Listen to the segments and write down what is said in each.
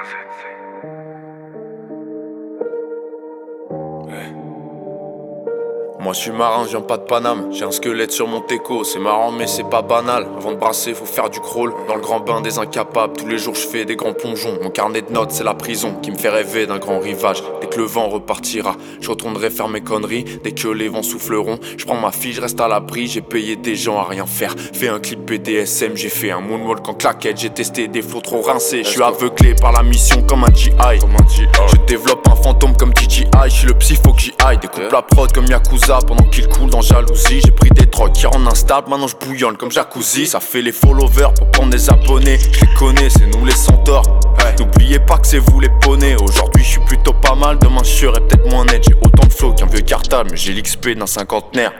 Moi je suis marin, je viens pas de Paname. J'ai un squelette sur mon teco, c'est marrant mais c'est pas banal. Avant de brasser faut faire du crawl, dans le grand bain des incapables. Tous les jours je fais des grands plongeons. Mon carnet de notes c'est la prison qui me fait rêver d'un grand rivage. Dès que le vent repartira, je retournerai faire mes conneries. Dès que les vents souffleront, je prends ma fille, je reste à l'abri. J'ai payé des gens à rien faire. Fait un clip BDSM, j'ai fait un moonwalk en claquette. J'ai testé des flots trop rincés. Je suis aveuglé par la mission comme un GI. Je développe un fantôme comme DJI. Je suis le psy, faut que j'y aille. Découpe la prod comme Yakuza pendant qu'il coule dans jalousie. J'ai pris des drogues qui rendent instable. Maintenant je bouillonne comme jacuzzi. Ça fait les followers pour prendre des abonnés. Je les connais, c'est nous les centaures. N'oubliez pas que c'est vous les poneys. Aujourd'hui je suis plutôt pas mal. Demain je serai peut-être moins net. J'ai autant de flow qu'un vieux cartable, mais j'ai l'XP d'un cinquantenaire.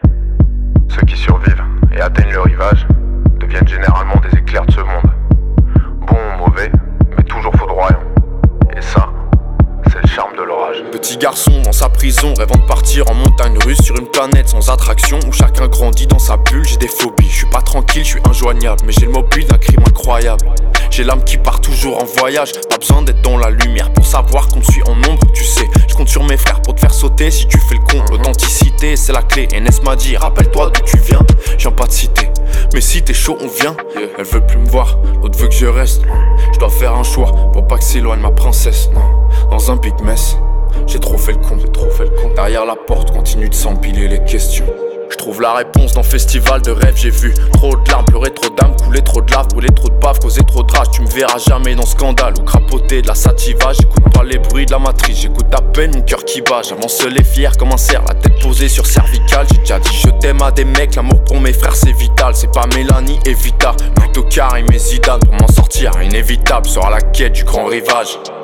Ceux qui survivent et atteignent le rivage deviennent généralement des éclairs de ce monde. Bons ou mauvais, mais toujours foudroyants. Et ça, c'est le charme de l'orage. Petit garçon dans sa prison, rêvant de partir en montagne russe sur une planète sans attraction où chacun grandit dans sa bulle. J'ai des phobies, je suis pas tranquille, je suis injoignable, mais j'ai le mobile d'un crime incroyable. J'ai l'âme qui part toujours en voyage, pas besoin d'être dans la lumière pour savoir qu'on me suit en ombre, tu sais. Je compte sur mes frères pour te faire sauter si tu fais le con. L'authenticité c'est la clé, NS m'a dit rappelle-toi d'où tu viens. Je viens pas de citer, mais si t'es chaud on vient. Elle veut plus me voir, l'autre veut que je reste. Je dois faire un choix pour pas que s'éloigne ma princesse. Dans un big mess, j'ai trop fait le con. Derrière la porte continue de s'empiler les questions. Je trouve la réponse dans festival de rêve. J'ai vu trop de larmes, pleurer trop d'âmes, couler trop de lave, brûler trop de bave, causer trop de rage. Tu me verras jamais dans scandale ou crapoter de la sativa. J'écoute pas les bruits de la matrice, j'écoute à peine mon cœur qui bat. J'avance seul et fier comme un cerf, la tête posée sur cervical. J'ai déjà dit je t'aime à des mecs, l'amour pour mes frères c'est vital. C'est pas Mélanie et Vita, plutôt Karim et Zidane. Pour m'en sortir, inévitable sera la quête du grand rivage.